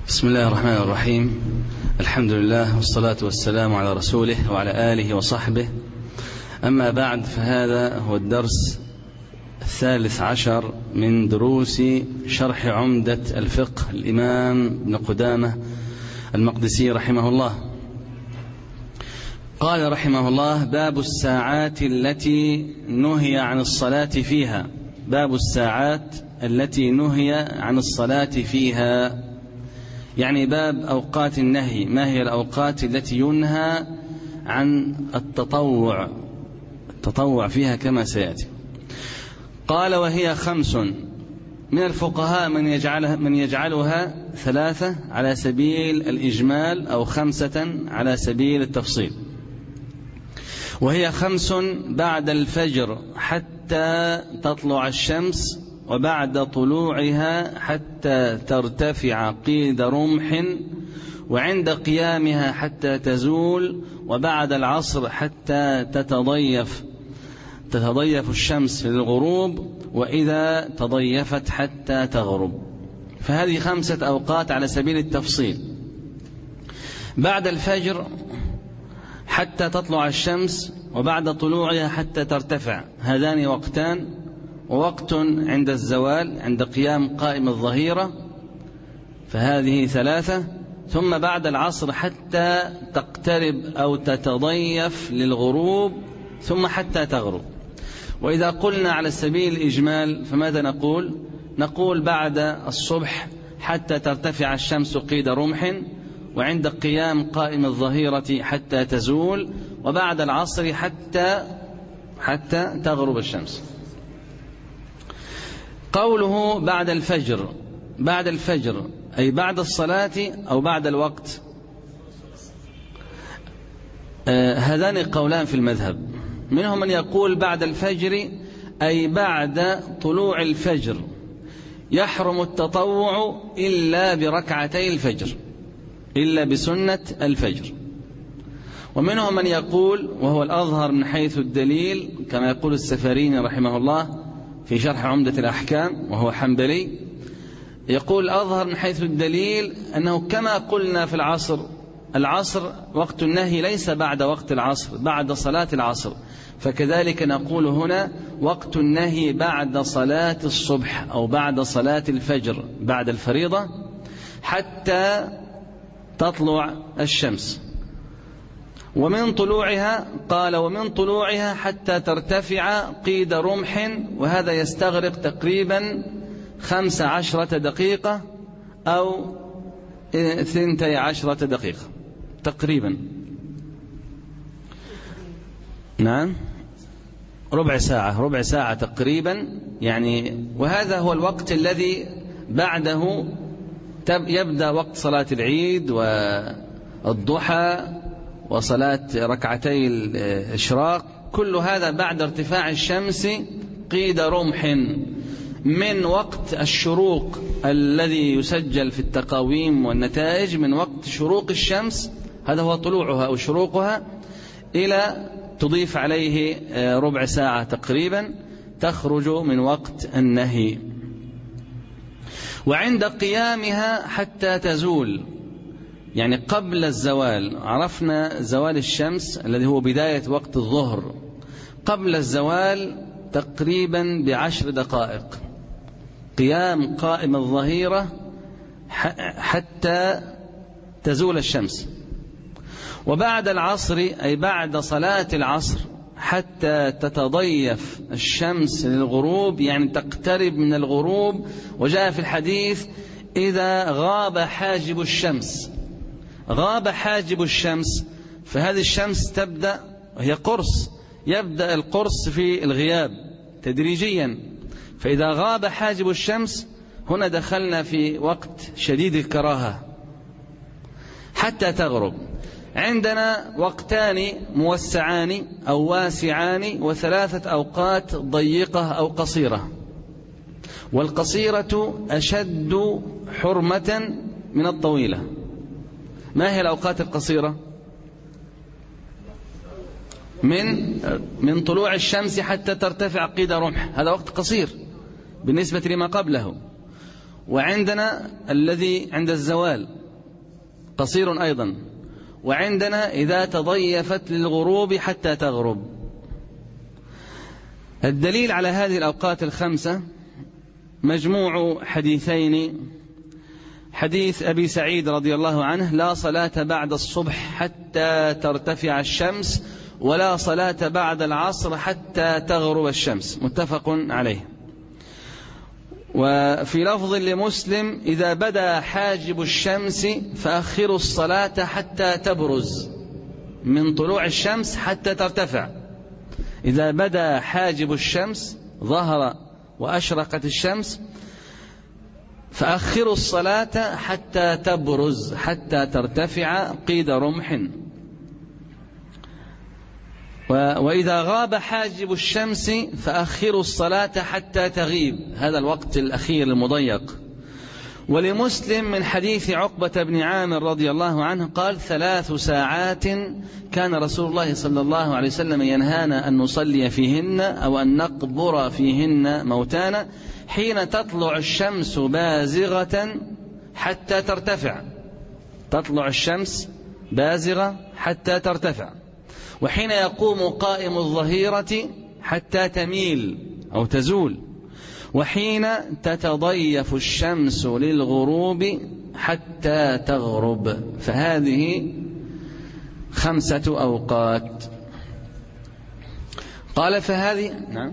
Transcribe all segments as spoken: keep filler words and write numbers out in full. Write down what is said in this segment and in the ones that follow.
بسم الله الرحمن الرحيم. الحمد لله والصلاة والسلام على رسوله وعلى آله وصحبه. أما بعد، فهذا هو الدرس الثالث عشر من دروس شرح عمدة الفقه الإمام ابن قدامة المقدسي رحمه الله. قال رحمه الله: باب الساعات التي نهي عن الصلاة فيها. باب الساعات التي نهي عن الصلاة فيها، يعني باب أوقات النهي. ما هي الأوقات التي ينهى عن التطوع التطوع فيها كما سيأتي. قال: وهي خمس. من الفقهاء من يجعلها, من يجعلها ثلاثة على سبيل الإجمال، أو خمسة على سبيل التفصيل. وهي خمس: بعد الفجر حتى تطلع الشمس، وبعد طلوعها حتى ترتفع قيد رمح، وعند قيامها حتى تزول، وبعد العصر حتى تتضيف تتضيف الشمس للغروب، وإذا تضيفت حتى تغرب. فهذه خمسة أوقات على سبيل التفصيل. بعد الفجر حتى تطلع الشمس، وبعد طلوعها حتى ترتفع، هذان وقتان. ووقت عند الزوال عند قيام قائم الظهيرة، فهذه ثلاثة. ثم بعد العصر حتى تقترب أو تتضيف للغروب، ثم حتى تغرب. وإذا قلنا على سبيل الإجمال فماذا نقول؟ نقول بعد الصبح حتى ترتفع الشمس قيد رمح، وعند قيام قائم الظهيرة حتى تزول، وبعد العصر حتى حتى تغرب الشمس. قوله بعد الفجر، بعد الفجر أي بعد الصلاة أو بعد الوقت؟ آه هذان قولان في المذهب. منهم من يقول بعد الفجر أي بعد طلوع الفجر، يحرم التطوع إلا بركعتي الفجر، إلا بسنة الفجر. ومنهم من يقول، وهو الأظهر من حيث الدليل، كما يقول السفاريني رحمه الله في شرح عمدة الأحكام، وهو حنبلي، يقول أظهر من حيث الدليل أنه كما قلنا في العصر، العصر وقت النهي ليس بعد وقت العصر، بعد صلاة العصر، فكذلك نقول هنا وقت النهي بعد صلاة الصبح أو بعد صلاة الفجر، بعد الفريضة حتى تطلع الشمس. ومن طلوعها، قال ومن طلوعها حتى ترتفع قيد رمح، وهذا يستغرق تقريبا خمس عشرة دقيقة أو ثنتي عشرة دقيقة تقريبا. نعم، ربع ساعة ربع ساعة تقريبا يعني. وهذا هو الوقت الذي بعده يبدأ وقت صلاة العيد والضحى وصلاة ركعتي الإشراق، كل هذا بعد ارتفاع الشمس قيد رمح. من وقت الشروق الذي يسجل في التقاويم والنتائج، من وقت شروق الشمس، هذا هو طلوعها أو شروقها، إلى تضيف عليه ربع ساعة تقريبا، تخرج من وقت النهي. وعند قيامها حتى تزول، يعني قبل الزوال. عرفنا زوال الشمس الذي هو بداية وقت الظهر، قبل الزوال تقريبا بعشر دقائق قيام قائم الظهيرة حتى تزول الشمس. وبعد العصر أي بعد صلاة العصر حتى تتضيف الشمس للغروب، يعني تقترب من الغروب. وجاء في الحديث إذا غاب حاجب الشمس، غاب حاجب الشمس، فهذه الشمس تبدأ وهي قرص، يبدأ القرص في الغياب تدريجيا. فإذا غاب حاجب الشمس، هنا دخلنا في وقت شديد الكراهة حتى تغرب. عندنا وقتان موسعان أو واسعان، وثلاثة أوقات ضيقة أو قصيرة. والقصيرة أشد حرمة من الطويلة. ما هي الأوقات القصيرة؟ من من طلوع الشمس حتى ترتفع قيد رمح، هذا وقت قصير بالنسبة لما قبله. وعندنا الذي عند الزوال قصير أيضا، وعندنا إذا تضيفت للغروب حتى تغرب. الدليل على هذه الأوقات الخمسة مجموع حديثين: حديث أبي سعيد رضي الله عنه: لا صلاة بعد الصبح حتى ترتفع الشمس، ولا صلاة بعد العصر حتى تغرب الشمس، متفق عليه. وفي لفظ لمسلم: إذا بدا حاجب الشمس فأخروا الصلاة حتى تبرز، من طلوع الشمس حتى ترتفع. إذا بدا حاجب الشمس، ظهر وأشرقت الشمس، فأخروا الصلاة حتى تبرز، حتى ترتفع قيد رمح. وإذا غاب حاجب الشمس فأخروا الصلاة حتى تغيب، هذا الوقت الأخير المضيق. ولمسلم من حديث عقبة بن عامر رضي الله عنه قال: ثلاث ساعات كان رسول الله صلى الله عليه وسلم ينهانا أن نصلي فيهن أو أن نقبر فيهن موتانا: حين تطلع الشمس بازغة حتى ترتفع، تطلع الشمس بازغة حتى ترتفع، وحين يقوم قائم الظهيرة حتى تميل أو تزول، وحين تتضيف الشمس للغروب حتى تغرب. فهذه خمسة أوقات. قال فهذه نعم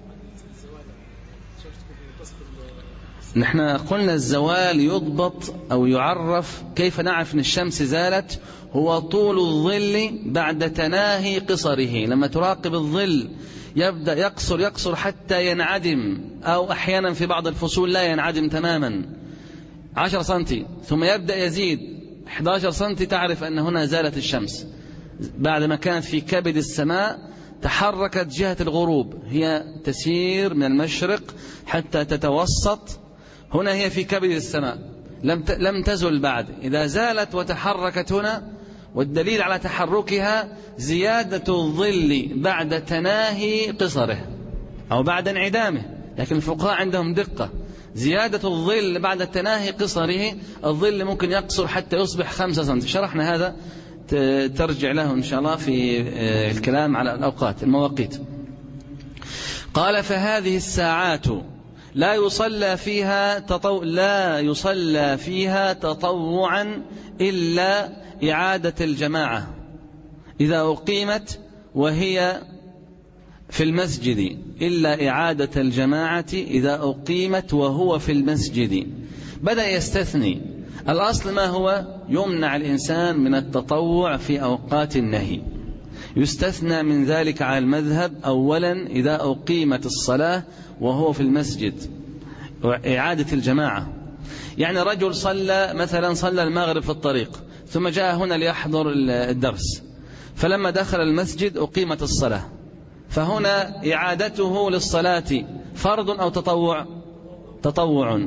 نحن قلنا الزوال يضبط أو يعرف، كيف نعرف أن الشمس زالت؟ هو طول الظل بعد تناهي قصره. لما تراقب الظل يبدأ يقصر يقصر حتى ينعدم، أو أحيانا في بعض الفصول لا ينعدم تماما، عشر سنتي، ثم يبدأ يزيد أحد عشر سنتي، تعرف أن هنا زالت الشمس. بعد ما كانت في كبد السماء تحركت جهة الغروب، هي تسير من المشرق حتى تتوسط، هنا هي في كبد السماء، لم لم تزل بعد. إذا زالت وتحركت هنا، والدليل على تحركها زيادة الظل بعد تناهي قصره أو بعد انعدامه، لكن الفقهاء عندهم دقة. زيادة الظل بعد تناهي قصره، الظل ممكن يقصر حتى يصبح خمسة سنت، شرحنا هذا، ترجع له إن شاء الله في الكلام على الأوقات المواقيت. قال فهذه الساعات لا يصلى فيها تطو... لا يصلى فيها تطوعا إلا إعادة الجماعة إذا أقيمت وهي في المسجد، إلا إعادة الجماعة إذا أقيمت وهو في المسجد. بدأ يستثني. الأصل ما هو؟ يمنع الإنسان من التطوع في أوقات النهي. يستثنى من ذلك على المذهب أولا إذا أقيمت الصلاة وهو في المسجد، وإعادة الجماعة. يعني رجل صلى مثلا صلى المغرب في الطريق، ثم جاء هنا ليحضر الدرس، فلما دخل المسجد أقيمت الصلاة، فهنا إعادته للصلاة فرض أو تطوع؟ تطوع.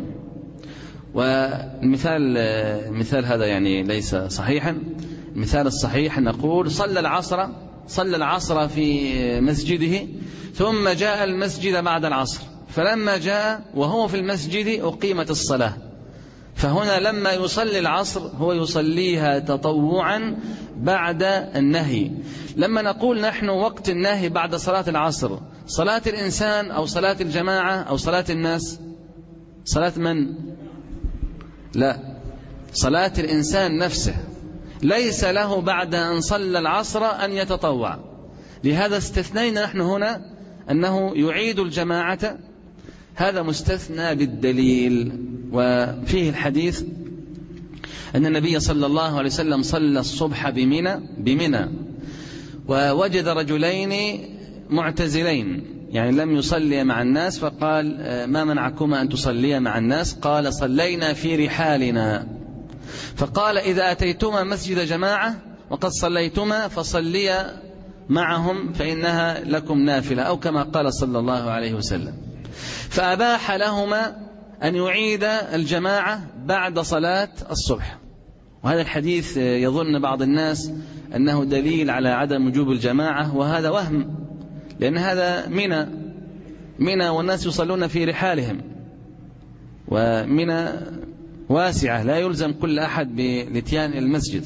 والمثال المثال هذا يعني ليس صحيحا. المثال الصحيح نقول صلى العصر صلى العصر في مسجده، ثم جاء المسجد بعد العصر، فلما جاء وهو في المسجد أقيمت الصلاة، فهنا لما يصلي العصر هو يصليها تطوعا بعد النهي. لما نقول نحن وقت النهي بعد صلاة العصر، صلاة الإنسان أو صلاة الجماعة أو صلاة الناس؟ صلاة من؟ لا، صلاة الإنسان نفسه، ليس له بعد أن صلى العصر أن يتطوع. لهذا استثنينا نحن هنا أنه يعيد الجماعة، هذا مستثنى بالدليل. وفيه الحديث أن النبي صلى الله عليه وسلم صلى الصبح بمنى بمنى ووجد رجلين معتزلين، يعني لم يصلي مع الناس، فقال ما منعكما أن تصليا مع الناس؟ قال صلينا في رحالنا. فقال إذا أتيتما مسجد جماعة وقد صليتما فصليا معهم فإنها لكم نافلة، أو كما قال صلى الله عليه وسلم. فأباح لهما أن يعيد الجماعة بعد صلاة الصبح. وهذا الحديث يظن بعض الناس أنه دليل على عدم وجوب الجماعة، وهذا وهم، لأن هذا منى منى والناس يصلون في رحالهم، ومنى واسعة لا يلزم كل أحد بالاتيان المسجد.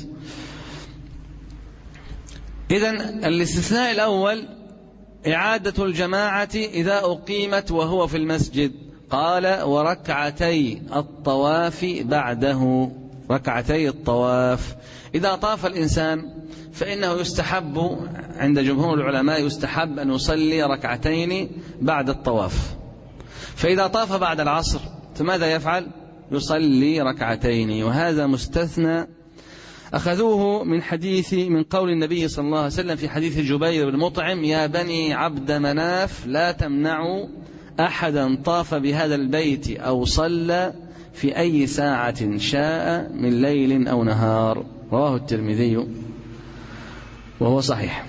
إذن الاستثناء الأول إعادة الجماعة إذا أقيمت وهو في المسجد. قال وركعتي الطواف بعده، ركعتي الطواف إذا طاف الإنسان فإنه يستحب عند جمهور العلماء يستحب أن يصلي ركعتين بعد الطواف. فإذا طاف بعد العصر فماذا يفعل؟ يصلي ركعتين، وهذا مستثنى أخذوه من حديث من قول النبي صلى الله عليه وسلم في حديث جبير بن مطعم: يا بني عبد مناف لا تمنعوا أحدا طاف بهذا البيت أو صلى في أي ساعة شاء من ليل أو نهار. رواه الترمذي وهو صحيح.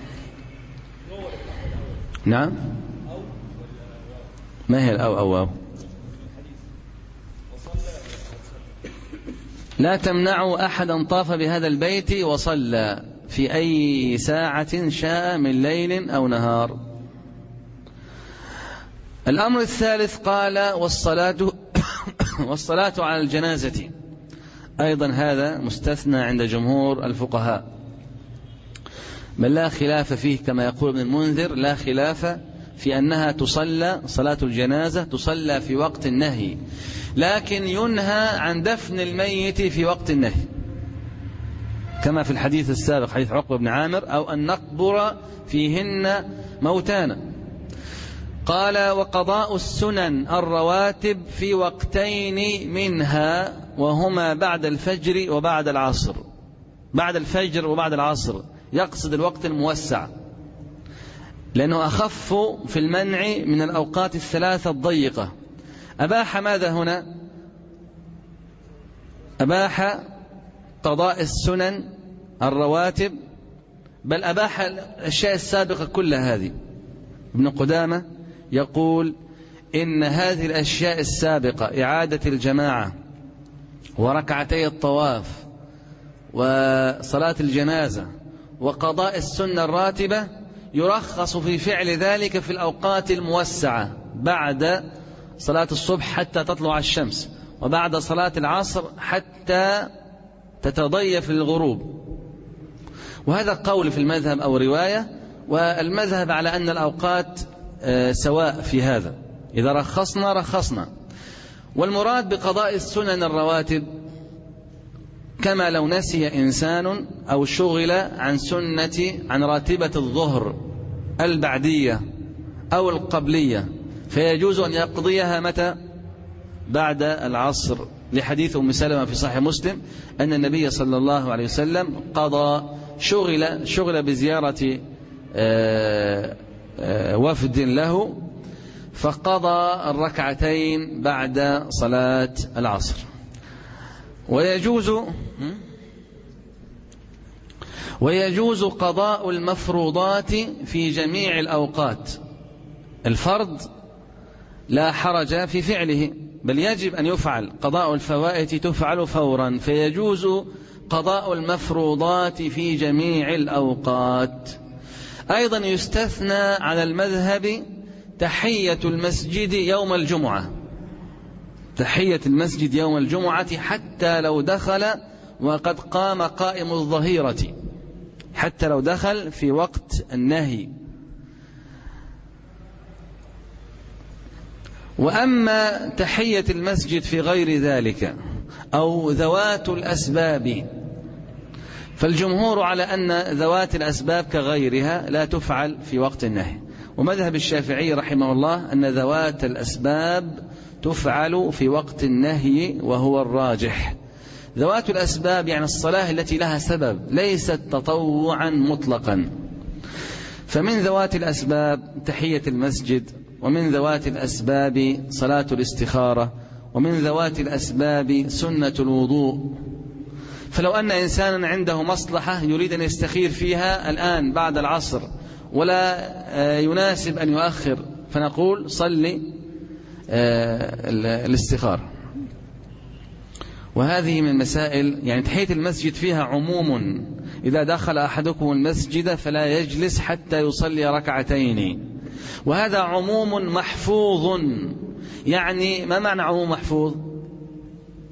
نعم، ما هي الأو أو أو لا تمنعوا أحدا طاف بهذا البيت وصلى في أي ساعة شاء من ليل أو نهار. الأمر الثالث قال والصلاة والصلاة على الجنازة، أيضا هذا مستثنى عند جمهور الفقهاء، بل لا خلاف فيه كما يقول ابن المنذر، لا خلاف في أنها تصلى صلاة الجنازة تصلى في وقت النهي، لكن ينهى عن دفن الميت في وقت النهي كما في الحديث السابق حديث عقبة بن عامر: أو أن نقبر فيهن موتانا. قال وقضاء السنن الرواتب في وقتين منها وهما بعد الفجر وبعد العصر. بعد الفجر وبعد العصر يقصد الوقت الموسع، لأنه أخف في المنع من الأوقات الثلاثة الضيقة. أباح ماذا هنا؟ أباح قضاء السنن الرواتب، بل أباح الأشياء السابقة كل هذه. ابن قدامة يقول إن هذه الأشياء السابقة إعادة الجماعة وركعتي الطواف وصلاة الجنازة وقضاء السنة الراتبة يرخص في فعل ذلك في الأوقات الموسعة، بعد صلاة الصبح حتى تطلع الشمس، وبعد صلاة العصر حتى تتضيف للغروب. وهذا قول في المذهب أو رواية، والمذهب على أن الأوقات سواء في هذا، إذا رخصنا رخصنا. والمراد بقضاء السنن الرواتب كما لو نسي إنسان أو شغل عن سنة عن راتبة الظهر البعدية أو القبلية، فيجوز أن يقضيها متى؟ بعد العصر، لحديث أم سلمة في صحيح مسلم أن النبي صلى الله عليه وسلم قضى شغل, شغل بزيارة وفد له، فقضى الركعتين بعد صلاة العصر. ويجوز ويجوز قضاء المفروضات في جميع الأوقات. الفرض لا حرج في فعله، بل يجب أن يفعل. قضاء الفوائت تفعل فورا، فيجوز قضاء المفروضات في جميع الأوقات. أيضا يستثنى على المذهب تحية المسجد يوم الجمعة، تحية المسجد يوم الجمعة حتى لو دخل وقد قام قائم الظهيرة، حتى لو دخل في وقت النهي. وأما تحية المسجد في غير ذلك أو ذوات الأسباب، فالجمهور على أن ذوات الأسباب كغيرها لا تفعل في وقت النهي. ومذهب الشافعي رحمه الله أن ذوات الأسباب تفعل في وقت النهي، وهو الراجح. ذوات الأسباب يعني الصلاة التي لها سبب، ليست تطوعا مطلقا. فمن ذوات الأسباب تحية المسجد، ومن ذوات الأسباب صلاة الاستخارة، ومن ذوات الأسباب سنة الوضوء. فلو أن إنسانا عنده مصلحة يريد أن يستخير فيها الآن بعد العصر ولا يناسب أن يؤخر، فنقول صلي الاستخارة. وهذه من مسائل، يعني تحية المسجد فيها عموم: إذا دخل أحدكم المسجد فلا يجلس حتى يصلي ركعتين. وهذا عموم محفوظ. يعني ما معنى عموم محفوظ؟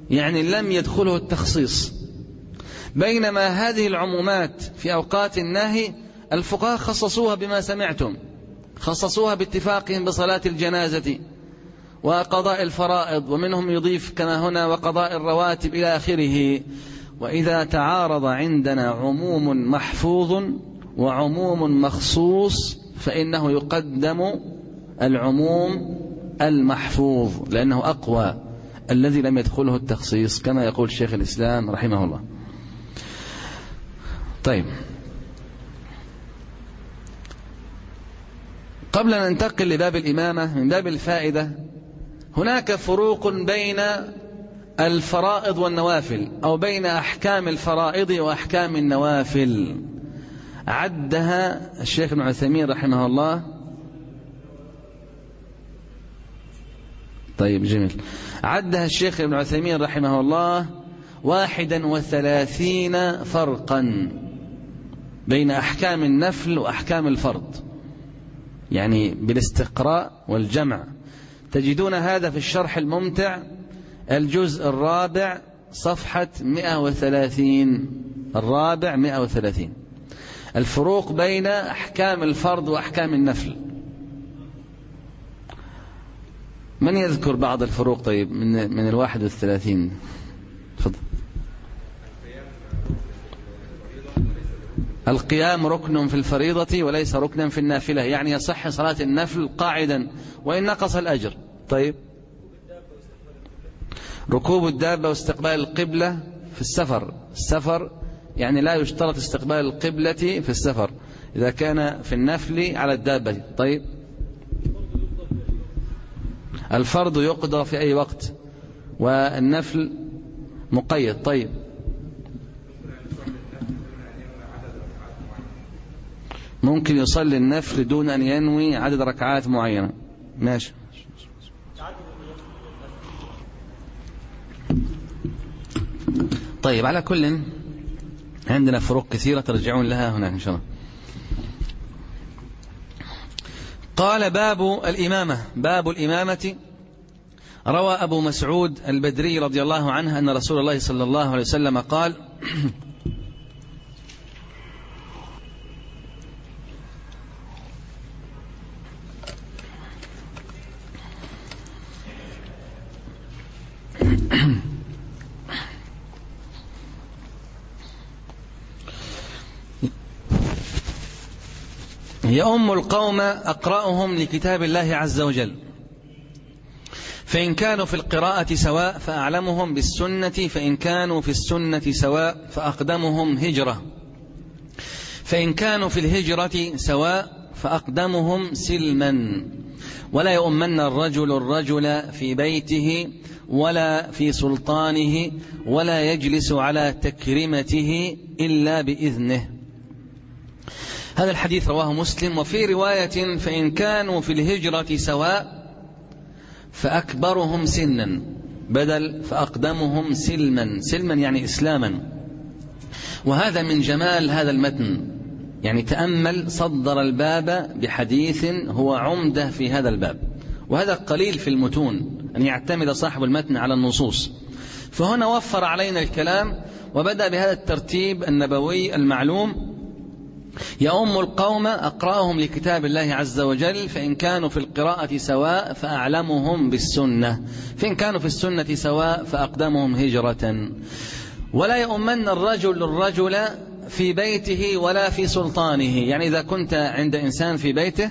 يعني لم يدخله التخصيص، بينما هذه العمومات في أوقات النهي الفقهاء خصصوها بما سمعتم، خصصوها باتفاقهم بصلاة الجنازة وقضاء الفرائض، ومنهم يضيف كما هنا وقضاء الرواتب إلى آخره. وإذا تعارض عندنا عموم محفوظ وعموم مخصوص فإنه يقدم العموم المحفوظ لأنه أقوى، الذي لم يدخله التخصيص، كما يقول شيخ الإسلام رحمه الله. طيب، قبل أن ننتقل لباب الإمامة من باب الفائدة، هناك فروق بين الفرائض والنوافل، أو بين أحكام الفرائض وأحكام النوافل، عدها الشيخ ابن عثيمين رحمه الله. طيب جميل، عدها الشيخ ابن عثيمين رحمه الله واحدا وثلاثين فرقا بين أحكام النفل وأحكام الفرض، يعني بالاستقراء والجمع. تجدون هذا في الشرح الممتع الجزء الرابع صفحة مئة وثلاثين، الرابع مئة وثلاثين، الفروق بين أحكام الفرض وأحكام النفل. من يذكر بعض الفروق طيب من من الواحد والثلاثين؟ تفضل. القيام ركن في الفريضة وليس ركنا في النافلة، يعني يصح صلاة النفل قاعدا وإن نقص الأجر. طيب، ركوب الدابة واستقبال القبلة في السفر، السفر يعني لا يشترط استقبال القبلة في السفر إذا كان في النفل على الدابة. طيب، الفرض يقضى في أي وقت والنفل مقيد. طيب، ممكن يصلي النفل دون أن ينوي عدد ركعات معينة. ماشي. طيب، على كل عندنا فروق كثيرة ترجعون لها هناك إن شاء الله. قال باب الإمامة. باب الإمامة. روى أبو مسعود البدري رضي الله عنه أن رسول الله صلى الله عليه وسلم قال: يؤم القوم أقرأهم لكتاب الله عز وجل، فإن كانوا في القراءة سواء فأعلمهم بالسنة، فإن كانوا في السنة سواء فأقدمهم هجرة، فإن كانوا في الهجرة سواء فأقدمهم سلما. ولا يؤمن الرجل الرجل في بيته ولا في سلطانه، ولا يجلس على تكريمته إلا بإذنه. هذا الحديث رواه مسلم. وفي رواية: فإن كانوا في الهجرة سواء فأكبرهم سنا، بدل فأقدمهم سلما، سلما يعني إسلاما. وهذا من جمال هذا المتن، يعني تأمل صدر الباب بحديث هو عمدة في هذا الباب، وهذا قليل في المتون أن يعتمد صاحب المتن على النصوص، فهنا وفر علينا الكلام وبدأ بهذا الترتيب النبوي المعلوم: يؤم القوم أقرأهم لكتاب الله عز وجل، فإن كانوا في القراءة سواء فأعلمهم بالسنة، فإن كانوا في السنة سواء فأقدمهم هجرة. ولا يؤمن الرجل الرجل في بيته ولا في سلطانه، يعني إذا كنت عند إنسان في بيته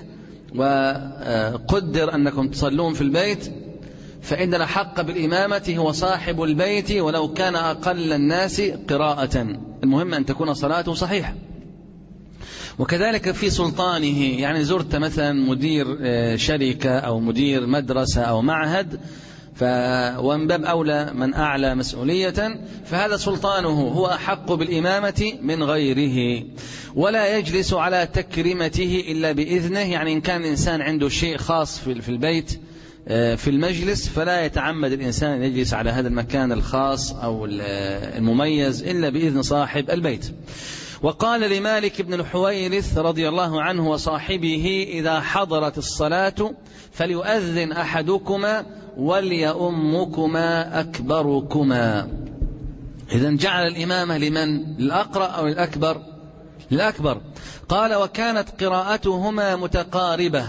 وقدر أنكم تصلون في البيت، فإن الحق بالإمامة هو صاحب البيت ولو كان أقل الناس قراءة، المهم أن تكون صلاته صحيحة. وكذلك في سلطانه، يعني زرت مثلا مدير شركة أو مدير مدرسة أو معهد، ومن باب أولى من أعلى مسؤولية، فهذا سلطانه هو أحق بالإمامة من غيره. ولا يجلس على تكريمته إلا بإذنه، يعني إن كان الإنسان عنده شيء خاص في البيت في المجلس فلا يتعمد الإنسان أن يجلس على هذا المكان الخاص أو المميز إلا بإذن صاحب البيت. وقال لمالك بن الحويرث رضي الله عنه وصاحبه: إذا حضرت الصلاة فليؤذن أحدكما وليؤمكما أكبركما. إذن جعل الإمامة لمن؟ للأقرأ أو للأكبر؟ للأكبر. قال وكانت قراءتهما متقاربة.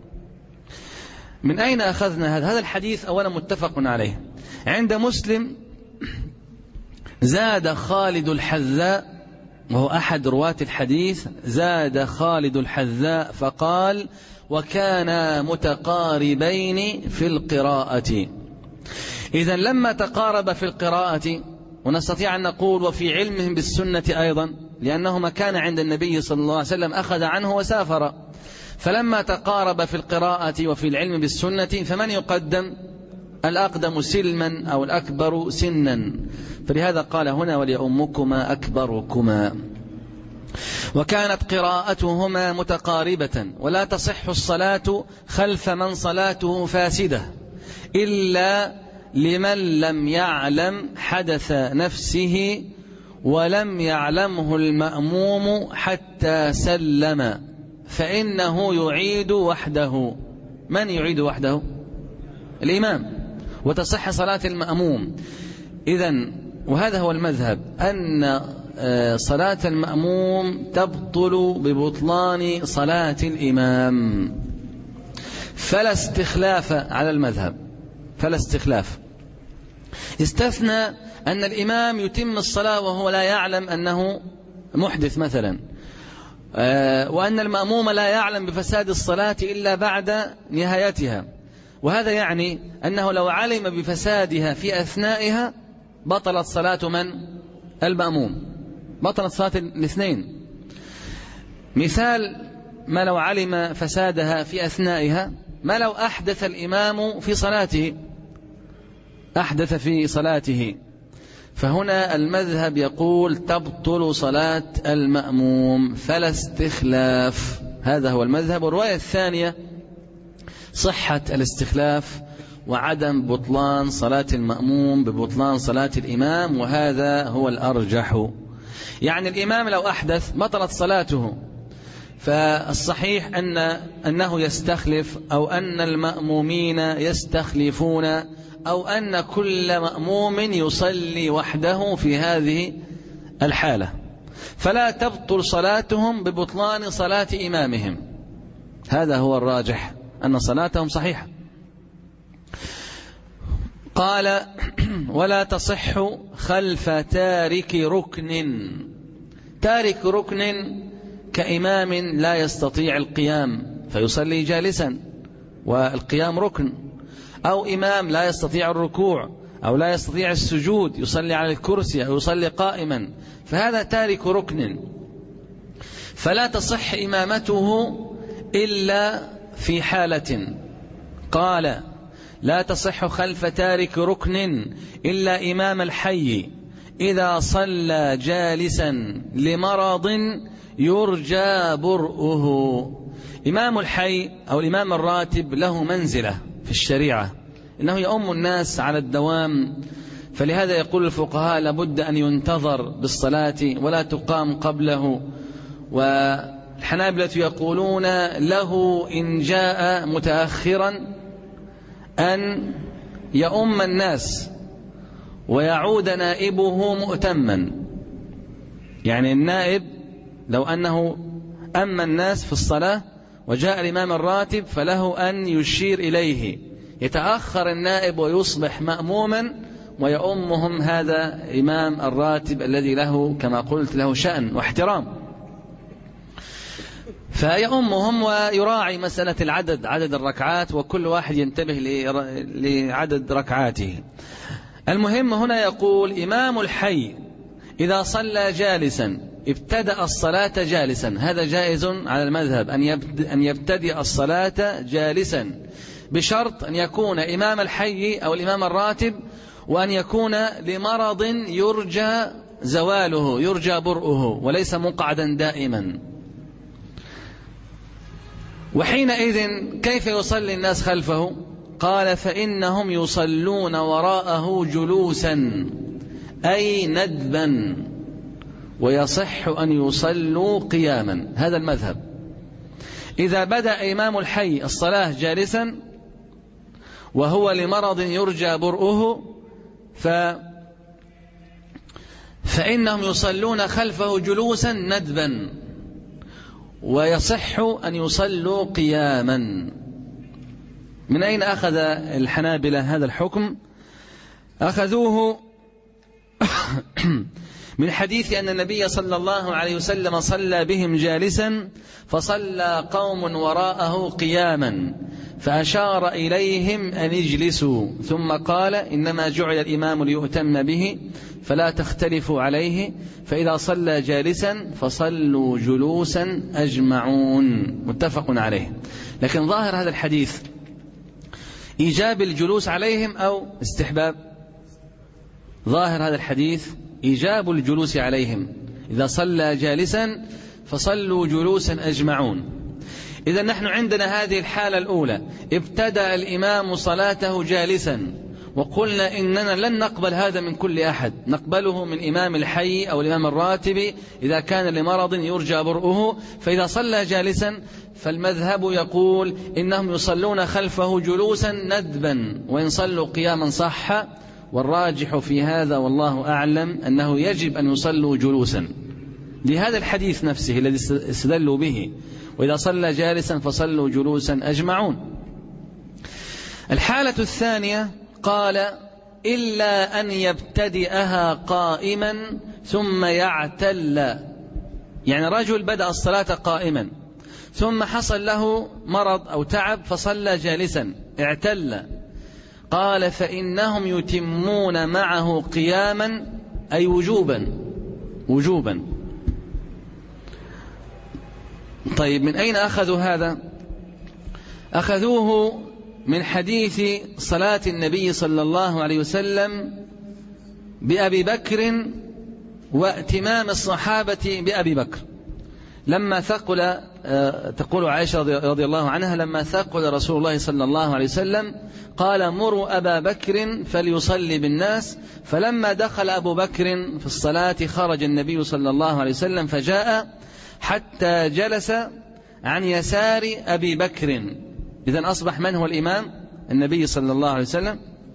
من أين أخذنا هذا؟ هذا الحديث أولا متفق عليه عند مسلم. زاد خالد الحذاء وهو أحد رواة الحديث، زاد خالد الحذاء فقال وكانا متقاربين في القراءة. إذن لما تقارب في القراءة، ونستطيع أن نقول وفي علمهم بالسنة أيضا، لأنهما كان عند النبي صلى الله عليه وسلم أخذ عنه وسافر، فلما تقارب في القراءة وفي العلم بالسنة فمن يقدم؟ الأقدم سلما أو الأكبر سنا، فلهذا قال هنا وليؤمكما أكبركما. وكانت قراءتهما متقاربة ولا تصح الصلاة خلف من صلاته فاسدة إلا لمن لم يعلم حدث نفسه ولم يعلمه المأموم حتى سلم فإنه يعيد وحده. من يعيد وحده؟ الإمام، وتصح صلاة المأموم. إذن وهذا هو المذهب، أن صلاة المأموم تبطل ببطلان صلاة الإمام، فلا استخلاف على المذهب، فلا استخلاف. استثنى أن الإمام يتم الصلاة وهو لا يعلم أنه محدث مثلا، وأن المأموم لا يعلم بفساد الصلاة إلا بعد نهايتها، وهذا يعني أنه لو علم بفسادها في أثنائها بطلت صلاة من؟ المأموم، بطلت صلاة الاثنين. مثال ما لو علم فسادها في أثنائها، ما لو أحدث الإمام في صلاته، أحدث في صلاته، فهنا المذهب يقول تبطل صلاة المأموم فلا استخلاف. هذا هو المذهب. والرواية الثانية صحة الاستخلاف وعدم بطلان صلاة المأموم ببطلان صلاة الإمام، وهذا هو الأرجح. يعني الإمام لو أحدث بطلت صلاته، فالصحيح أن أنه يستخلف، أو أن المأمومين يستخلفون، أو أن كل مأموم يصلي وحده في هذه الحالة، فلا تبطل صلاتهم ببطلان صلاة إمامهم. هذا هو الراجح، أن صلاتهم صحيحة. قال ولا تصح خلف تارك ركن. تارك ركن كإمام لا يستطيع القيام فيصلي جالسا والقيام ركن، أو إمام لا يستطيع الركوع أو لا يستطيع السجود يصلي على الكرسي أو يصلي قائما، فهذا تارك ركن، فلا تصح إمامته إلا في حالة. قال لا تصح خلف تارك ركن إلا إمام الحي إذا صلى جالسا لمرض يرجى برؤه. إمام الحي أو الإمام الراتب له منزلة في الشريعة، إنه يؤم الناس على الدوام، فلهذا يقول الفقهاء لابد أن ينتظر بالصلاة ولا تقام قبله. والحنابلة يقولون له إن جاء متأخرا أن يؤم الناس ويعود نائبه مؤتما. يعني النائب لو أنه أما الناس في الصلاة وجاء الإمام الراتب فله أن يشير إليه، يتأخر النائب ويصبح مأموما ويؤمهم هذا إمام الراتب الذي له كما قلت له شأن واحترام، فيؤمهم ويراعي مسألة العدد، عدد الركعات، وكل واحد ينتبه لعدد ركعاته. المهم هنا يقول إمام الحي إذا صلى جالسا ابتدأ الصلاة جالسا، هذا جائز على المذهب أن يبتدئ الصلاة جالسا، بشرط أن يكون إمام الحي أو الإمام الراتب، وأن يكون لمرض يرجى زواله، يرجى برؤه، وليس مقعدا دائما. وحينئذ كيف يصلي الناس خلفه؟ قال فإنهم يصلون وراءه جلوسا أي ندبا، ويصح أن يصلوا قياما. هذا المذهب. إذا بدأ إمام الحي الصلاة جالسا وهو لمرض يرجى برؤه ف فإنهم يصلون خلفه جلوسا ندبا، ويصح أن يصلوا قياما. من أين أخذ الحنابلة هذا الحكم؟ أخذوه من حديث أن النبي صلى الله عليه وسلم صلى بهم جالسا فصلى قوم وراءه قياما فأشار إليهم أن اجلسوا، ثم قال: إنما جعل الإمام ليؤتم به فلا تختلفوا عليه، فإذا صلى جالسا فصلوا جلوسا أجمعون. متفق عليه. لكن ظاهر هذا الحديث إيجاب الجلوس عليهم أو استحباب؟ ظاهر هذا الحديث إيجاب الجلوس عليهم، إذا صلى جالسا فصلوا جلوسا أجمعون. إذا نحن عندنا هذه الحالة الأولى، ابتدأ الإمام صلاته جالسا، وقلنا إننا لن نقبل هذا من كل أحد، نقبله من إمام الحي أو الإمام الراتب إذا كان لمرض يرجى برؤه. فإذا صلى جالسا فالمذهب يقول إنهم يصلون خلفه جلوسا ندبا، وإن صلوا قياما صح. والراجح في هذا والله أعلم أنه يجب أن يصلوا جلوسا لهذا الحديث نفسه الذي استدلوا به: وإذا صلى جالسا فصلوا جلوسا أجمعون. الحالة الثانية قال: إلا أن يبتدئها قائما ثم يعتل، يعني رجل بدأ الصلاة قائما ثم حصل له مرض أو تعب فصلى جالسا اعتل، قال: فإنهم يتمون معه قياما، أي وجوبا وجوبا. طيب، من أين أخذوا هذا؟ أخذوه من حديث صلاة النبي صلى الله عليه وسلم بأبي بكر واتمام الصحابة بأبي بكر لما ثقل، تقول عائشة رضي الله عنها: لما ثقل رسول الله صلى الله عليه وسلم قال: مروا أبا بكر فليصلي بالناس. فلما دخل أبو بكر في الصلاة خرج النبي صلى الله عليه وسلم فجاء حتى جلس عن يسار أبي بكر. إذن أصبح من هو الإمام؟ النبي صلى الله عليه وسلم.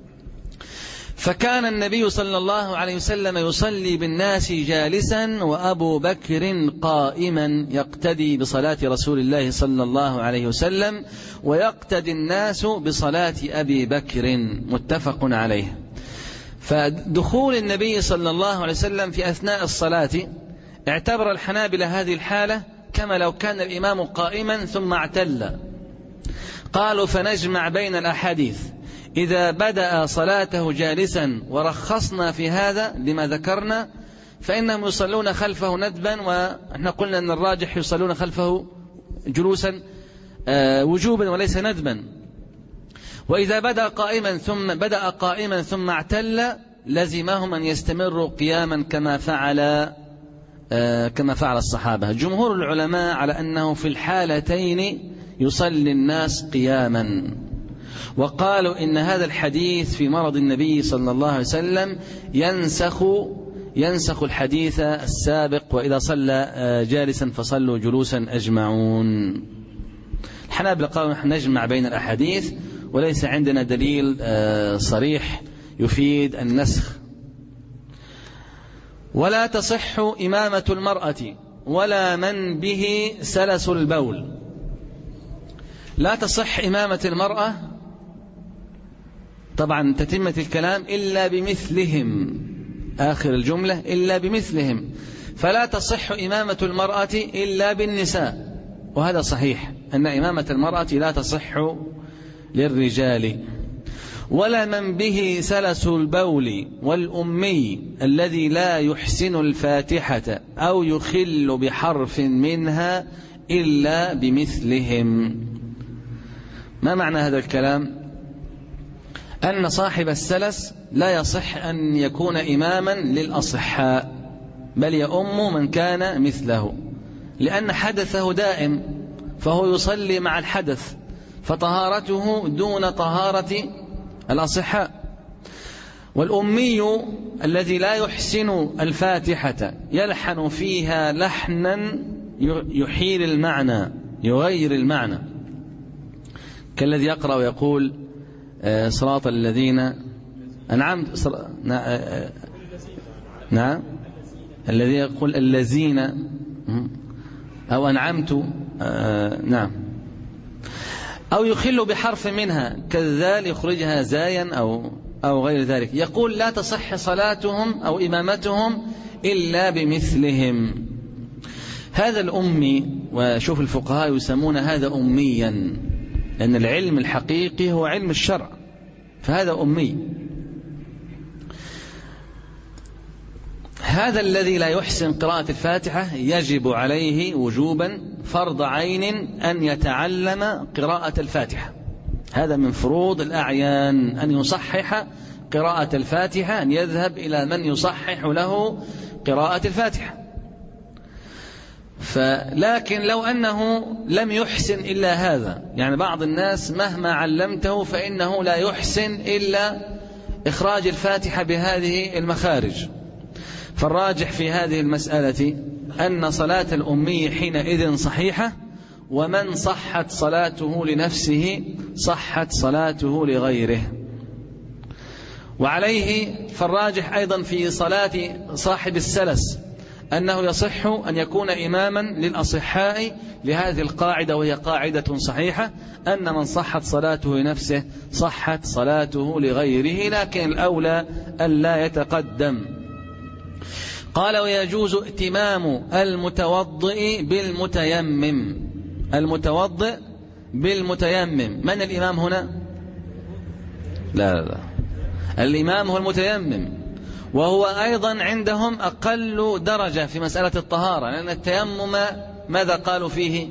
فكان النبي صلى الله عليه وسلم يصلي بالناس جالسا وأبو بكر قائما يقتدي بصلاة رسول الله صلى الله عليه وسلم، ويقتدي الناس بصلاة أبي بكر. متفق عليه. فدخول النبي صلى الله عليه وسلم في أثناء الصلاة اعتبر الحنابلة هذه الحالة كما لو كان الإمام قائما ثم اعتل. قالوا: فنجمع بين الأحاديث، إذا بدأ صلاته جالسا ورخصنا في هذا لما ذكرنا فإنهم يصلون خلفه ندبا، ونحن قلنا أن الراجح يصلون خلفه جلوسا وجوبا وليس ندبا. وإذا بدأ قائما ثم بدأ قائما ثم اعتل لزمهم أن يستمروا قياما كما فعل كما فعل الصحابة. جمهور العلماء على أنه في الحالتين يصلي الناس قياما، وقالوا إن هذا الحديث في مرض النبي صلى الله عليه وسلم ينسخ ينسخ الحديث السابق: وإذا صلى جالسا فصلوا جلوسا أجمعون. الحنابلة قالوا نحن نجمع بين الأحاديث وليس عندنا دليل صريح يفيد النسخ. ولا تصح إمامة المرأة ولا من به سلس البول. لا تصح إمامة المرأة، طبعا تتمة الكلام، إلا بمثلهم، آخر الجملة إلا بمثلهم، فلا تصح إمامة المرأة إلا بالنساء. وهذا صحيح أن إمامة المرأة لا تصح للرجال. ولا من به سلس البول والأمي الذي لا يحسن الفاتحة أو يخل بحرف منها إلا بمثلهم. ما معنى هذا الكلام؟ أن صاحب السلس لا يصح أن يكون إماما للأصحاء، بل يؤم من كان مثله، لأن حدثه دائم فهو يصلي مع الحدث، فطهارته دون طهارة الأصحاء. والأمي الذي لا يحسن الفاتحة يلحن فيها لحنا يحيل المعنى، يغير المعنى، كالذي يقرأ ويقول صراط الذين أنعمت صر... نعم الذي يقول الذين أو أنعمت آه نعم أو يخل بحرف منها كالذال يخرجها زايا أو أو غير ذلك. يقول لا تصح صلاتهم أو إمامتهم إلا بمثلهم. هذا الأمي، وشوف الفقهاء يسمون هذا أميا لأن العلم الحقيقي هو علم الشرع، فهذا أمي. هذا الذي لا يحسن قراءة الفاتحة يجب عليه وجوبا فرض عين أن يتعلم قراءة الفاتحة. هذا من فروض الأعيان أن يصحح قراءة الفاتحة، أن يذهب إلى من يصحح له قراءة الفاتحة. فلكن لو أنه لم يحسن إلا هذا، يعني بعض الناس مهما علمته فإنه لا يحسن إلا إخراج الفاتحة بهذه المخارج، فالراجح في هذه المسألة أن صلاة الأمي حينئذ صحيحة، ومن صحت صلاته لنفسه صحت صلاته لغيره. وعليه فالراجح أيضا في صلاة صاحب السلس أنه يصح أن يكون إماما للأصحاء لهذه القاعدة، وهي قاعدة صحيحة أن من صحت صلاته لنفسه صحت صلاته لغيره، لكن الأولى ألا يتقدم. قال ويجوز ائتمام المتوضئ بالمتيمم. المتوضئ بالمتيمم، من الإمام هنا؟ لا لا لا الإمام هو المتيمم، وهو أيضا عندهم أقل درجة في مسألة الطهارة، لأن التيمم ماذا قالوا فيه؟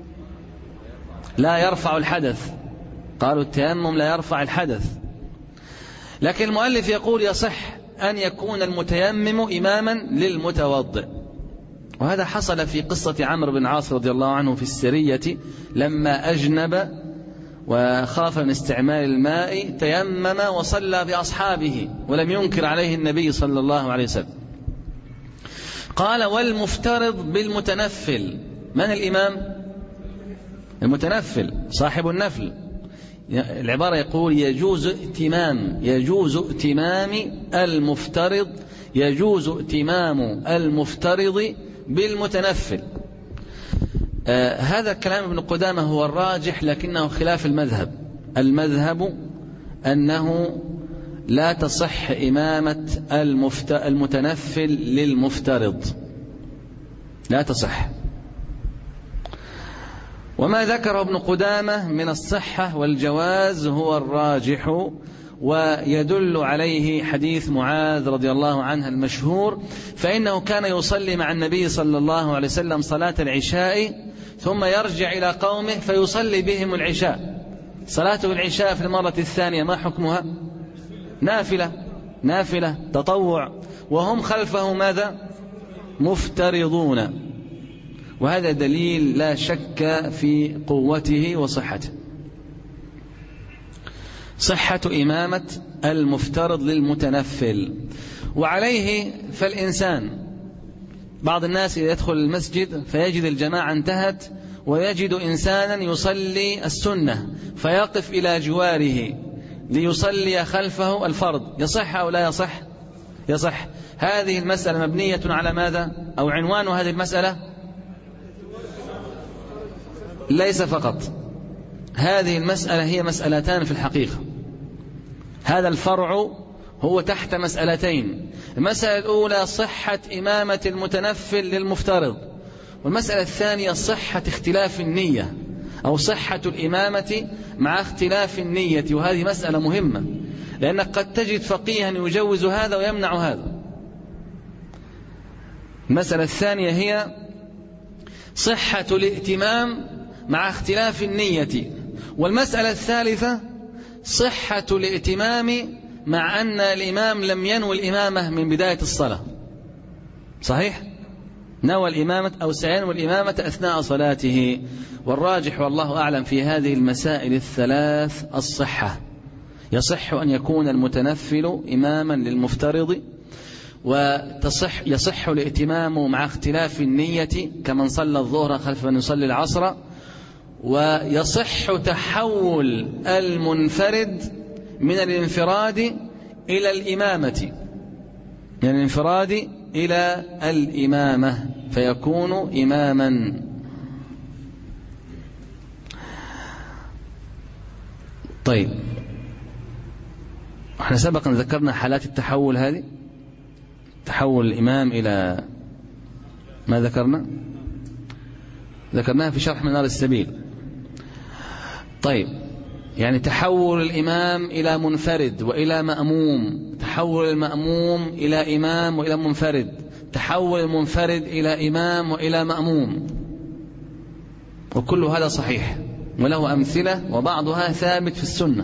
لا يرفع الحدث، قالوا التيمم لا يرفع الحدث. لكن المؤلف يقول يصح أن يكون المتيمم إماما للمتوضئ، وهذا حصل في قصة عمرو بن عاص رضي الله عنه في السرية لما أجنب وخاف من استعمال الماء تيمم وصلى بأصحابه ولم ينكر عليه النبي صلى الله عليه وسلم. قال والمفترض بالمتنفل، من الإمام؟ المتنفل صاحب النفل. العبارة يقول يجوز ائتمام يجوز ائتمام المفترض يجوز ائتمام المفترض بالمتنفل. آه هذا كلام ابن قدامة هو الراجح، لكنه خلاف المذهب. المذهب أنه لا تصح إمامة المفت... المتنفل للمفترض، لا تصح. وما ذكره ابن قدامة من الصحة والجواز هو الراجح، ويدل عليه حديث معاذ رضي الله عنها المشهور، فإنه كان يصلي مع النبي صلى الله عليه وسلم صلاة العشاء ثم يرجع إلى قومه فيصلي بهم العشاء. صلاته العشاء في المرة الثانية ما حكمها؟ نافلة نافلة تطوع، وهم خلفه ماذا؟ مفترضون. وهذا دليل لا شك في قوته وصحته، صحة إمامة المفترض للمتنفل. وعليه فالإنسان، بعض الناس يدخل المسجد فيجد الجماعة انتهت ويجد إنسانا يصلي السنة فيقف إلى جواره ليصلي خلفه الفرض، يصح أو لا يصح؟ يصح. هذه المسألة مبنية على ماذا؟ أو عنوان هذه المسألة ليس فقط هذه المسألة، هي مسألتان في الحقيقة. هذا الفرع هو تحت مسألتين. المسألة الأولى صحة إمامة المتنفل للمفترض، والمسألة الثانية صحة اختلاف النية أو صحة الإمامة مع اختلاف النية، وهذه مسألة مهمة، لأنك قد تجد فقيها يجوز هذا ويمنع هذا. المسألة الثانية هي صحة الائتمام مع اختلاف النية، والمسألة الثالثة صحة الائتمام مع أن الإمام لم ينوي الإمامة من بداية الصلاة. صحيح؟ نوى الإمامة أو سينوي الإمامة أثناء صلاته. والراجح والله أعلم في هذه المسائل الثلاث الصحة. يصح أن يكون المتنفل إماما للمفترض، وتصح يصح الائتمام مع اختلاف النية كمن صلى الظهر خلف من يصلي العصر، ويصح تحول المنفرد من الانفراد إلى الإمامة، من الانفراد إلى الإمامة فيكون إماما. طيب، احنا سبقا ذكرنا حالات التحول هذه، تحول الإمام إلى ما ذكرنا ذكرناها في شرح منار السبيل. طيب، يعني تحول الإمام إلى منفرد وإلى مأموم، تحول المأموم إلى إمام وإلى منفرد، تحول المنفرد إلى إمام وإلى مأموم، وكل هذا صحيح وله أمثلة وبعضها ثابت في السنة.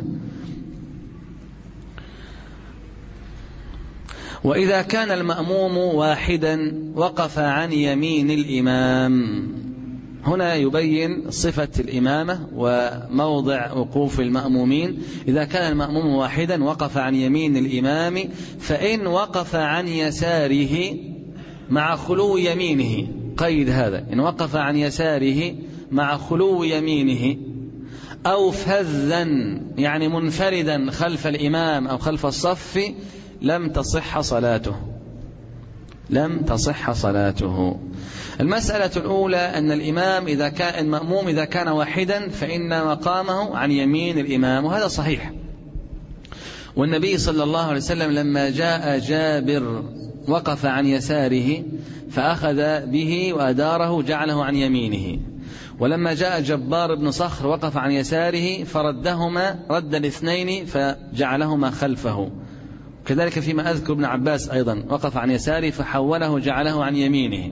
وإذا كان المأموم واحدا وقف عن يمين الإمام، هنا يبين صفة الإمامة وموضع وقوف المأمومين. إذا كان المأموم واحدا وقف عن يمين الإمام، فإن وقف عن يساره مع خلو يمينه، قيد هذا، إن وقف عن يساره مع خلو يمينه، أو فذا يعني منفردا خلف الإمام أو خلف الصف، لم تصح صلاته، لم تصح صلاته. المسألة الأولى أن الإمام إذا كان المأموم إذا كان واحدا فإن مقامه عن يمين الإمام، وهذا صحيح. والنبي صلى الله عليه وسلم لما جاء جابر وقف عن يساره فأخذ به وأداره جعله عن يمينه، ولما جاء جبار بن صخر وقف عن يساره فردهما رد الاثنين فجعلهما خلفه. كذلك فيما أذكر ابن عباس أيضا وقف عن يساره فحوله جعله عن يمينه.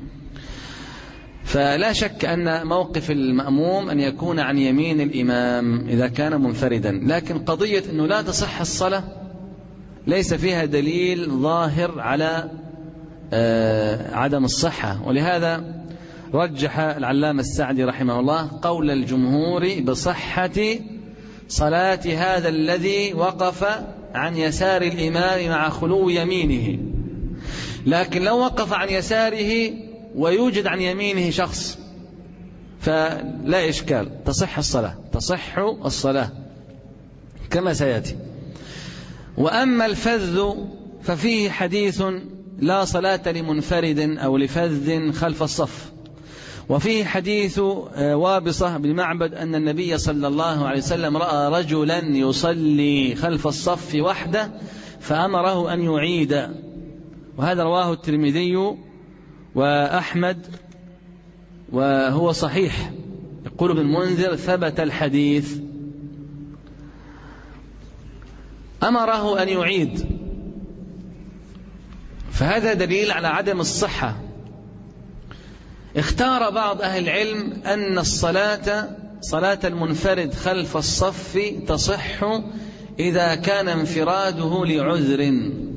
فلا شك أن موقف المأموم أن يكون عن يمين الإمام إذا كان منفردا، لكن قضية أنه لا تصح الصلاة ليس فيها دليل ظاهر على عدم الصحة، ولهذا رجح العلامة السعدي رحمه الله قول الجمهور بصحة صلاة هذا الذي وقف عن يسار الإمام مع خلو يمينه. لكن لو وقف عن يساره ويوجد عن يمينه شخص فلا إشكال، تصح الصلاة، تصح الصلاة كما سيأتي. وأما الفذ ففيه حديث لا صلاة لمنفرد أو لفذ خلف الصف، وفيه حديث وابصة بن معبد أن النبي صلى الله عليه وسلم رأى رجلا يصلي خلف الصف وحده فأمره أن يعيد، وهذا رواه الترمذي وأحمد وهو صحيح. يقول ابن المنذر ثبت الحديث، أمره أن يعيد، فهذا دليل على عدم الصحة. اختار بعض أهل العلم أن الصلاة صلاة المنفرد خلف الصف تصح إذا كان انفراده لعذر،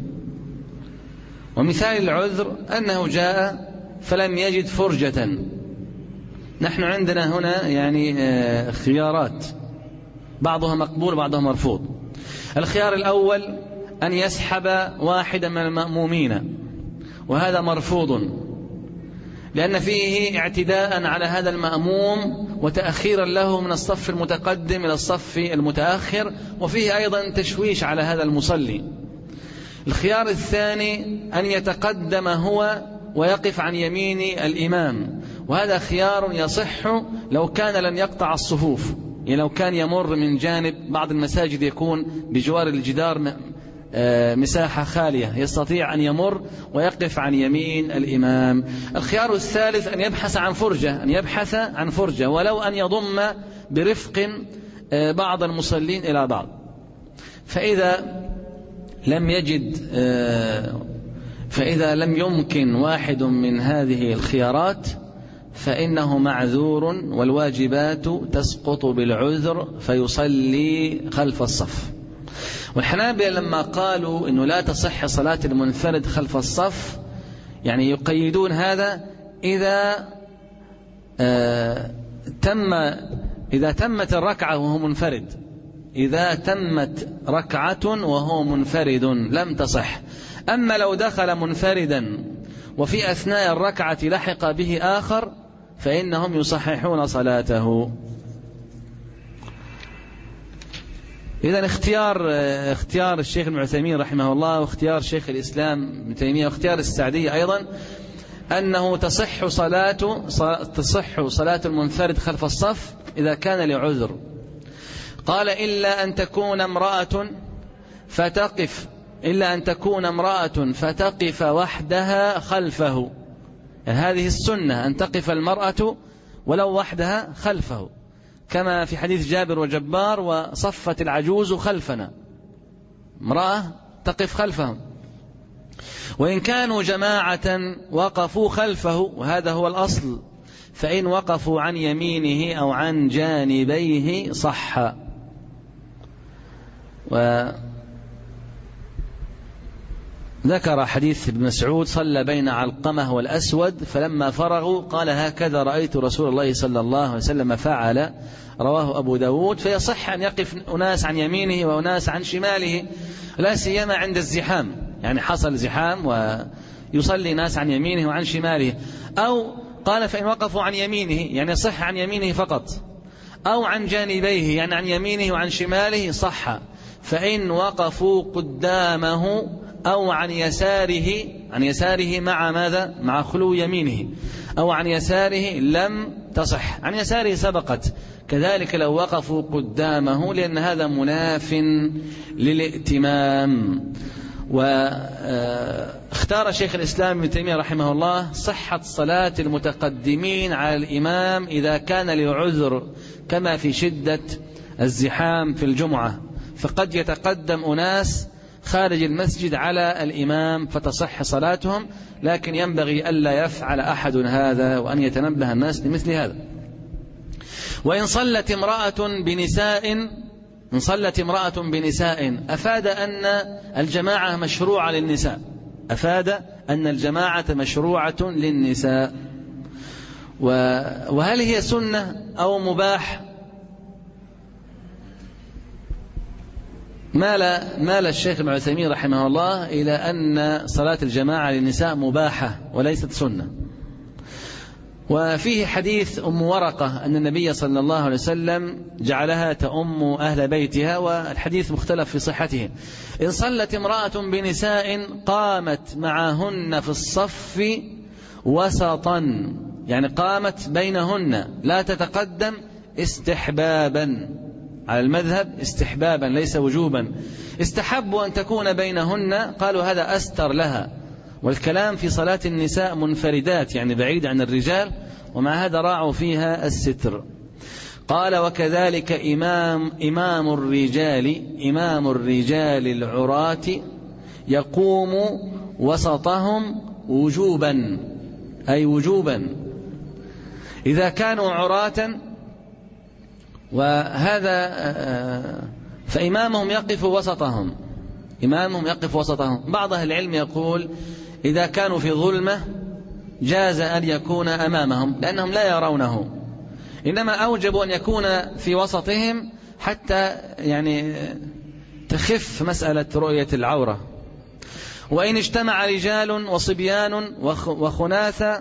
ومثال العذر أنه جاء فلم يجد فرجة. نحن عندنا هنا يعني خيارات، بعضها مقبول بعضها مرفوض. الخيار الأول أن يسحب واحدا من المأمومين، وهذا مرفوض لأن فيه اعتداء على هذا المأموم وتأخيرا له من الصف المتقدم إلى الصف المتأخر، وفيه أيضا تشويش على هذا المصلي. الخيار الثاني أن يتقدم هو ويقف عن يمين الإمام، وهذا خيار يصح لو كان لن يقطع الصفوف، يعني لو كان يمر من جانب بعض المساجد يكون بجوار الجدار مساحة خالية يستطيع أن يمر ويقف عن يمين الإمام. الخيار الثالث أن يبحث عن فرجة، أن يبحث عن فرجة ولو أن يضم برفق بعض المصلين إلى بعض. فإذا لم يجد فإذا لم يمكن واحد من هذه الخيارات فإنه معذور، والواجبات تسقط بالعذر فيصلي خلف الصف. والحنابلة لما قالوا إنه لا تصح صلاة المنفرد خلف الصف يعني يقيدون هذا إذا آه تم إذا تمت الركعة وهو منفرد، إذا تمت ركعة وهو منفرد لم تصح. أما لو دخل منفردا وفي أثناء الركعة لحق به آخر فإنهم يصححون صلاته. إذن اختيار اختيار الشيخ ابن عثيمين رحمه الله واختيار شيخ الإسلام ابن تيمية واختيار السعدي أيضا أنه تصح صلاة تصح صلاة المنفرد خلف الصف إذا كان لعذر. قال إلا أن تكون امرأة فتقف إلا أن تكون امرأة فتقف وحدها خلفه، يعني هذه السنة أن تقف المرأة ولو وحدها خلفه، كما في حديث جابر وجبار وصفت العجوز خلفنا، امرأة تقف خلفهم. وإن كانوا جماعة وقفوا خلفه، وهذا هو الأصل، فإن وقفوا عن يمينه أو عن جانبيه صح. وذكر حديث ابن مسعود صلى بين علقمة والأسود فلما فرغوا قال هكذا رأيت رسول الله صلى الله عليه وسلم فعل، رواه أبو داود. فيصح أن يقف أناس عن يمينه وأناس عن شماله، لا سيما عند الزحام، يعني حصل زحام ويصلي ناس عن يمينه وعن شماله. أو قال فإن وقفوا عن يمينه يعني صح عن يمينه فقط، أو عن جانبيه يعني عن يمينه وعن شماله صح. فإن وقفوا قدامه أو عن يساره، عن يساره مع ماذا؟ مع خلو يمينه، أو عن يساره لم تصح. عن يساره سبقت، كذلك لو وقفوا قدامه، لأن هذا مناف للائتمام. واختار شيخ الإسلام ابن تيمية رحمه الله صحة صلاة المتقدمين على الإمام إذا كان لعذر، كما في شدة الزحام في الجمعة، فقد يتقدم أناس خارج المسجد على الإمام فتصح صلاتهم، لكن ينبغي ألا يفعل أحد هذا، وأن يتنبه الناس لمثل هذا. وإن صلت امرأة بنساء إن صلت امرأة بنساء أفاد أن الجماعة مشروعة للنساء أفاد أن الجماعة مشروعة للنساء. وهل هي سنة أو مباح؟ مال مال الشيخ ابن عثيمين رحمه الله إلى أن صلاة الجماعة للنساء مباحة وليست سنة. وفيه حديث أم ورقة أن النبي صلى الله عليه وسلم جعلها تؤم أهل بيتها، والحديث مختلف في صحته. إن صلت امرأة بنساء قامت معهن في الصف وسطا، يعني قامت بينهن لا تتقدم، استحبابا على المذهب، استحبابا ليس وجوبا. استحبوا أن تكون بينهن، قالوا هذا أستر لها، والكلام في صلاة النساء منفردات يعني بعيد عن الرجال، ومع هذا راعوا فيها الستر. قال وكذلك إمام, إمام الرجال إمام الرجال العراة يقوم وسطهم وجوبا، أي وجوبا إذا كانوا عراة، وهذا فإمامهم يقف وسطهم إمامهم يقف وسطهم. بعض أهل العلم يقول إذا كانوا في ظلمة جاز أن يكون أمامهم لأنهم لا يرونه، إنما أوجبوا أن يكون في وسطهم حتى يعني تخف مسألة رؤية العورة. وإن اجتمع رجال وصبيان وخناثة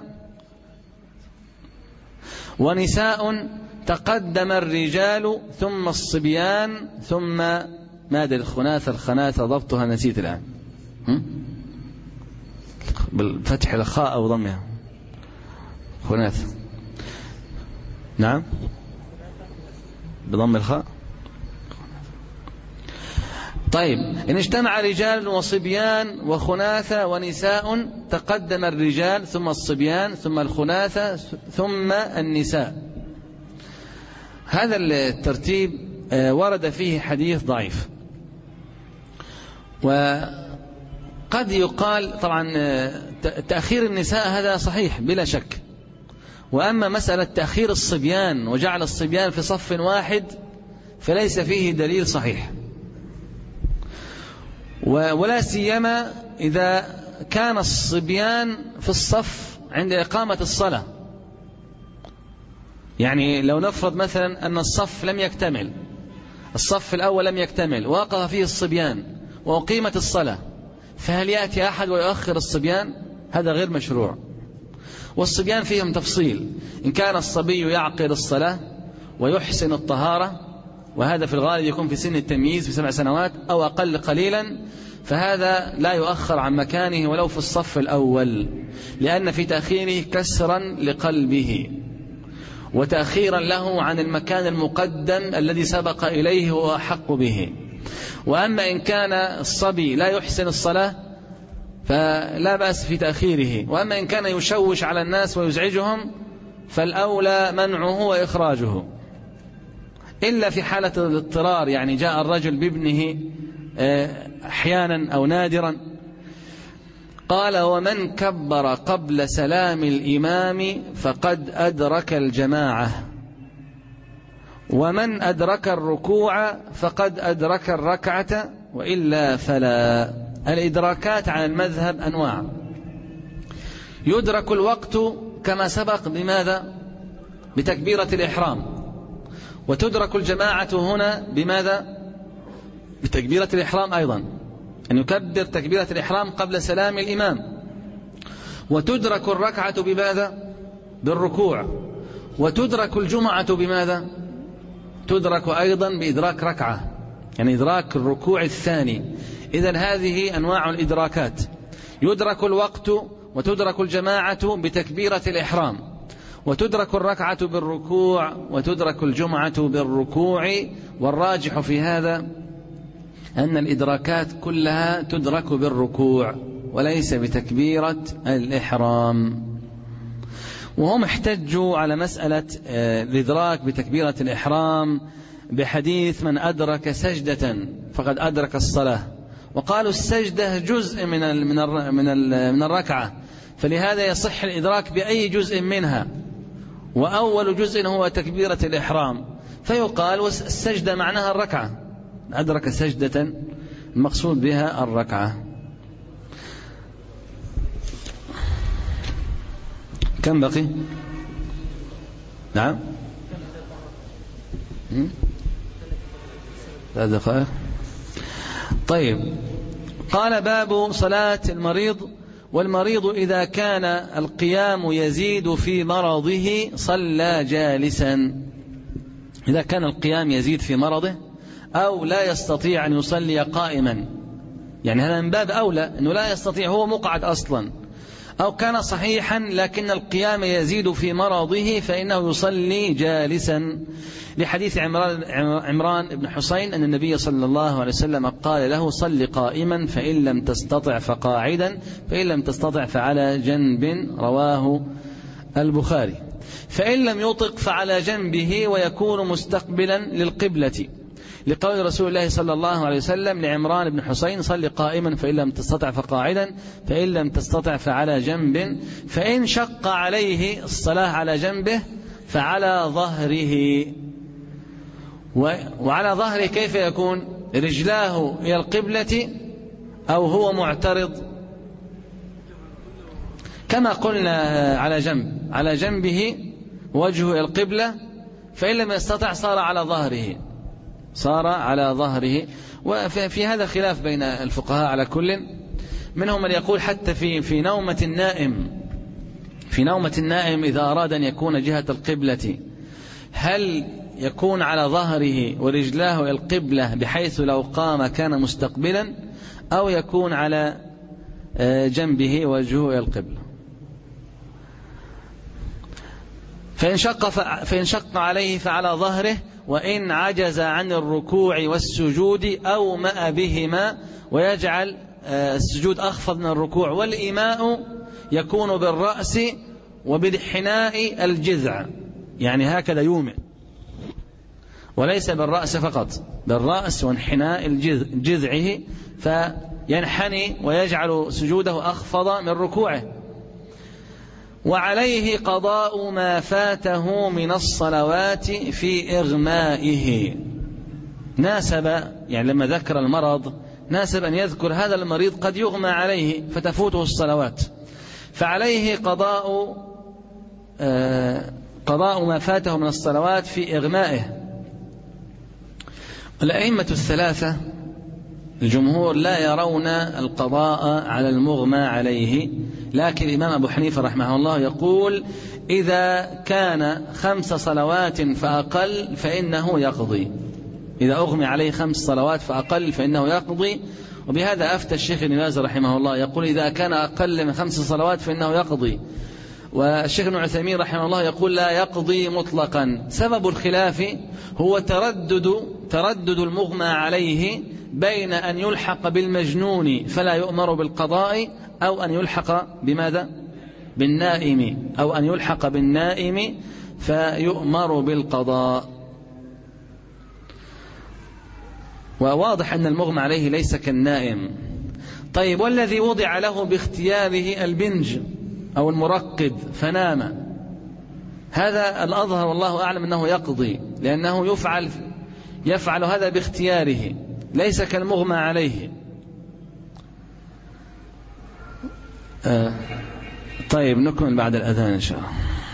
ونساء تقدم الرجال ثم الصبيان ثم ماذا الخناثة الخناثة ضبطها نسيت الآن، بالفتح الخاء أو ضمها خناثة، نعم بضم الخاء. طيب إن اجتمع رجال وصبيان وخناثة ونساء تقدم الرجال ثم الصبيان ثم الخناثة ثم النساء. هذا الترتيب ورد فيه حديث ضعيف، وقد يقال طبعا تأخير النساء هذا صحيح بلا شك، وأما مسألة تأخير الصبيان وجعل الصبيان في صف واحد فليس فيه دليل صحيح، ولا سيما إذا كان الصبيان في الصف عند إقامة الصلاة. يعني لو نفرض مثلا أن الصف لم يكتمل، الصف الأول لم يكتمل ووقف فيه الصبيان وأقيمت الصلاة، فهل يأتي أحد ويؤخر الصبيان؟ هذا غير مشروع. والصبيان فيهم تفصيل، إن كان الصبي يعقل الصلاة ويحسن الطهارة وهذا في الغالب يكون في سن التمييز في سبع سنوات أو أقل قليلا، فهذا لا يؤخر عن مكانه ولو في الصف الأول، لأن في تأخيره كسرا لقلبه وتأخيرا له عن المكان المقدم الذي سبق إليه وهو أحق به. وأما إن كان الصبي لا يحسن الصلاة فلا بأس في تأخيره، وأما إن كان يشوش على الناس ويزعجهم فالأولى منعه وإخراجه، إلا في حالة الاضطرار، يعني جاء الرجل بابنه أحيانا أو نادرا. قال: ومن كبر قبل سلام الإمام فقد أدرك الجماعة، ومن أدرك الركوع فقد أدرك الركعة وإلا فلا. الإدراكات على المذهب أنواع: يدرك الوقت كما سبق بماذا؟ بتكبيرة الإحرام، وتدرك الجماعة هنا بماذا؟ بتكبيرة الإحرام أيضا، أن يكبر تكبيرة الإحرام قبل سلام الإمام، وتدرك الركعة بماذا؟ بالركوع، وتدرك الجمعة بماذا؟ تدرك أيضا بإدراك ركعة، يعني إدراك الركوع الثاني. إذن هذه أنواع الإدراكات: يدرك الوقت، وتدرك الجماعة بتكبيرة الإحرام، وتدرك الركعة بالركوع، وتدرك الجمعة بالركوع. والراجح في هذا أن الإدراكات كلها تدرك بالركوع وليس بتكبيرة الإحرام. وهم احتجوا على مسألة الإدراك بتكبيرة الإحرام بحديث: من أدرك سجدة فقد أدرك الصلاة، وقالوا السجدة جزء من من من الركعة، فلهذا يصح الإدراك بأي جزء منها، وأول جزء هو تكبيرة الإحرام، فيقال السجدة معناها الركعة، أدرك سجدة المقصود بها الركعة. كم بقي؟ نعم، ثلاث دقائق. طيب، قال: باب صلاة المريض. والمريض إذا كان القيام يزيد في مرضه صلى جالسا. إذا كان القيام يزيد في مرضه أو لا يستطيع أن يصلي قائما، يعني هذا من باب أولى أنه لا يستطيع، هو مقعد أصلا، أو كان صحيحا لكن القيام يزيد في مرضه فإنه يصلي جالسا، لحديث عمران, عمران بن حسين أن النبي صلى الله عليه وسلم قال له: صل قائما فإن لم تستطع فقاعدا فإن لم تستطع فعلى جنب. رواه البخاري. فإن لم يطق فعلى جنبه ويكون مستقبلا للقبلة، لقول رسول الله صلى الله عليه وسلم لعمران بن حسين: صل قائما فإن لم تستطع فقاعدا فإن لم تستطع فعلى جنب. فإن شق عليه الصلاة على جنبه فعلى ظهره. وعلى ظهره كيف يكون؟ رجلاه إلى القبلة أو هو معترض؟ كما قلنا على جنب، على جنبه وجهه إلى القبلة، فإن لم يستطع صار على ظهره، صار على ظهره. وفي هذا خلاف بين الفقهاء على كل، منهم من يقول حتى في في نومة النائم، في نومة النائم إذا أراد أن يكون جهة القبلة هل يكون على ظهره ورجلاه إلى القبلة بحيث لو قام كان مستقبلا، أو يكون على جنبه وجهه إلى القبلة؟ فإن شق, فإن شق عليه فعلى ظهره، وإن عجز عن الركوع والسجود أومأ بهما، ويجعل السجود أخفض من الركوع، والإيماء يكون بالرأس وبالحناء الجذع، يعني هكذا يومئ، وليس بالرأس فقط، بالرأس وانحناء جذعه، فينحني ويجعل سجوده أخفض من ركوعه. وعليه قضاء ما فاته من الصلوات في إغمائه. ناسب، يعني لما ذكر المرض ناسب أن يذكر هذا المريض قد يغمى عليه فتفوته الصلوات، فعليه قضاء آه قضاء ما فاته من الصلوات في إغمائه. الأئمة الثلاثة الجمهور لا يرون القضاء على المغمى عليه، لكن الإمام أبو حنيفة رحمه الله يقول: إذا كان خمس صلوات فأقل فإنه يقضي. إذا أغمي عليه خمس صلوات فأقل فإنه يقضي. وبهذا أفتى الشيخ ابن باز رحمه الله، يقول إذا كان أقل من خمس صلوات فإنه يقضي. والشيخ ابن عثيمين رحمه الله يقول لا يقضي مطلقا. سبب الخلاف هو تردد تردد المغمى عليه بين أن يلحق بالمجنون فلا يؤمر بالقضاء، أو أن يلحق بماذا؟ بالنائم، أو أن يلحق بالنائم فيؤمر بالقضاء. وواضح أن المغمى عليه ليس كالنائم. طيب، والذي وضع له باختياره البنج أو المرقد فنام، هذا الأظهر والله أعلم أنه يقضي، لأنه يفعل يفعل هذا باختياره ليس كالمغمى عليه. آه طيب، نكمل بعد الأذان إن شاء الله.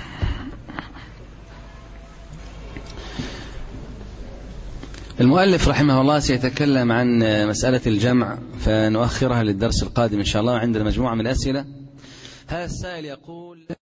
المؤلف رحمه الله سيتكلم عن مسألة الجمع، فنؤخرها للدرس القادم إن شاء الله. عندنا مجموعة من الأسئلة. هذا السائل يقول